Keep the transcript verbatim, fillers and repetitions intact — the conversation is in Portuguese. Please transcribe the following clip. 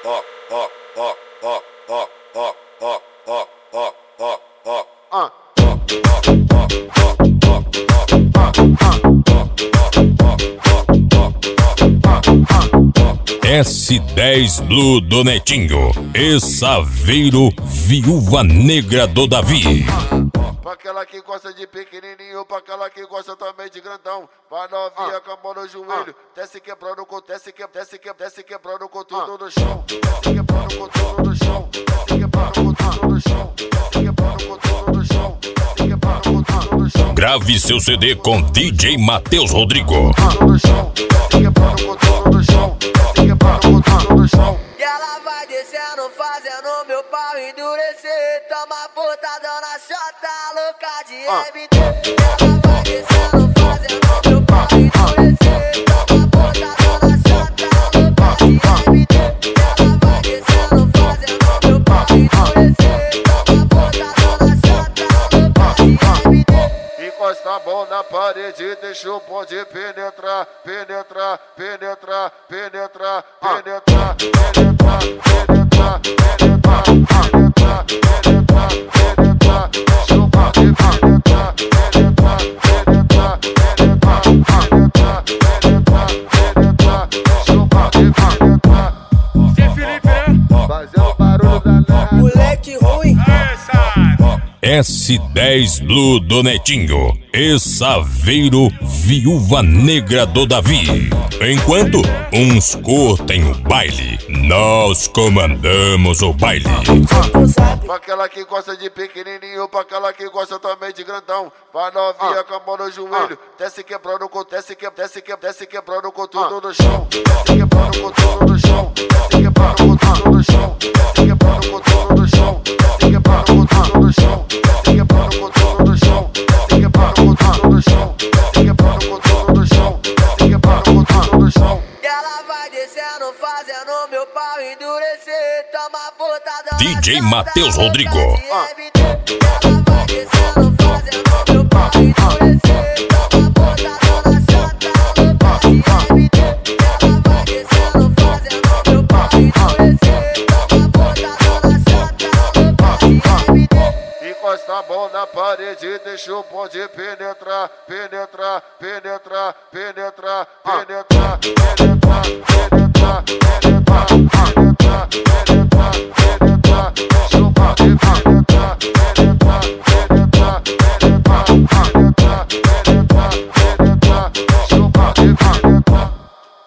S dez Blue do Netinho e Saveiro, Viúva Negra do Davi. Pra aquela que gosta de pequenininho, pra aquela que gosta também de grandão. Pra novinha com a mão no joelho, desce quebrando com, desce que, desce que, desce quebrando com tudo no chão. Desce quebrando com tudo no chão. Desce quebrando com tudo no chão. Desce quebrando com tudo no chão. Desce quebrando com tudo no chão. Grave seu C D com D J Matheus Rodrigo. Tudo no chão. Desce quebrando com tudo no chão. Desce quebrando com tudo no chão. E ela vai descendo, fazendo meu pau endurecer. Toma botadão na chota, louca de M D. Ela vai descendo, fazendo meu pau endurecer. Toma botadão na chota, louca de M D. Ela vai descendo, fazendo meu pau endurecer. Toma botadão na chota, louca de M D. Encosta a mão na parede, deixa o bonde penetrar, penetrar, penetrar, penetrar, penetrar, penetrar, penetrar, penetrar, penetrar, penetrar, penetrar, deixa o bonde penetrar, penetrar, penetrar, penetrar, penetrar, penetrar, penetrar, deixa o bonde penetrar. Zé Felipe, né? Fazendo barulho danado. Moleque ruim. S dez Blue do Netinho e Saveiro, Viúva Negra do Davi. Enquanto uns curtem o baile, nós comandamos o baile. Pra aquela que gosta de pequenininho, pra aquela que gosta também de grandão. Pra novinha com a mão no joelho, desce quebrando com, desce que, desce que, desce quebrando com tudo no chão. Desce quebrando com tudo no chão. Desce quebrando com tudo no chão. Desce quebrando com tudo no chão. Desce quebrando com tudo no chão. Desce quebrando com tudo no chão. Desce quebrando com tudo no chão. Desce quebrando com tudo no chão. Desce quebrando com tudo no chão. E ela vai descendo, fazendo meu pau endurecer. Toma botadão D J na Matheus chota, Rodrigo. louca de M D. Ela vai descendo, fazendo meu pau endurecer. Toma botadão na chota, louca de M D. Ela vai descendo, fazendo meu pau endurecer. Toma botadão na chota, louca de M D. Encosta a mão na parede, deixa o bonde penetrar, penetrar, penetrar, penetrar, penetrar, penetrar,